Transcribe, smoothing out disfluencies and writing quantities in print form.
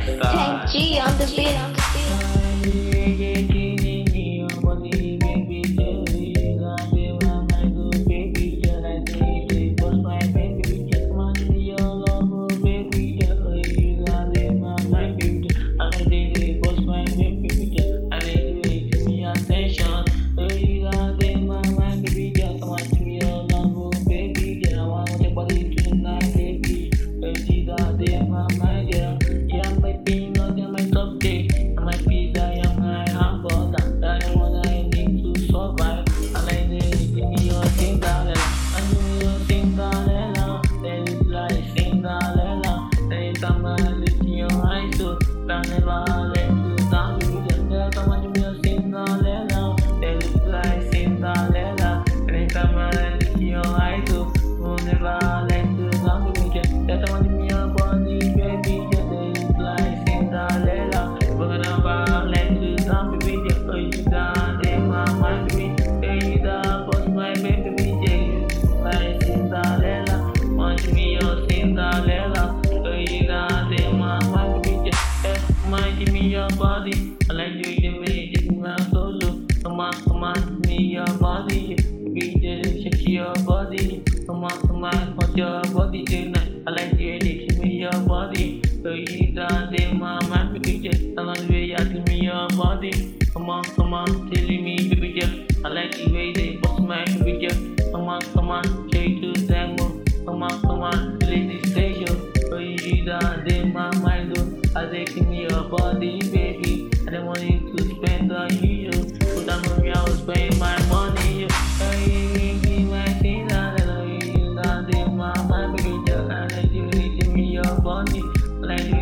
Tank G on the beat. Give me your body. I like you the way you take me out solo. Come on, give me your body. Baby, just shake your body. Come on, hold your body tonight. I like you, give me your body. So you done them, my baby, just along the way, give me your body. Come on, telling me, baby, just I like the way they bust my baby, just come on, shake to tango. Come on, play this station. So you done them, my mind, I say give me your body, baby. I don't want you to spend on you. Put on money, I will spend my money. Give my things, I don't know you. Not in my mind, baby. I like you, give me your body. I like you.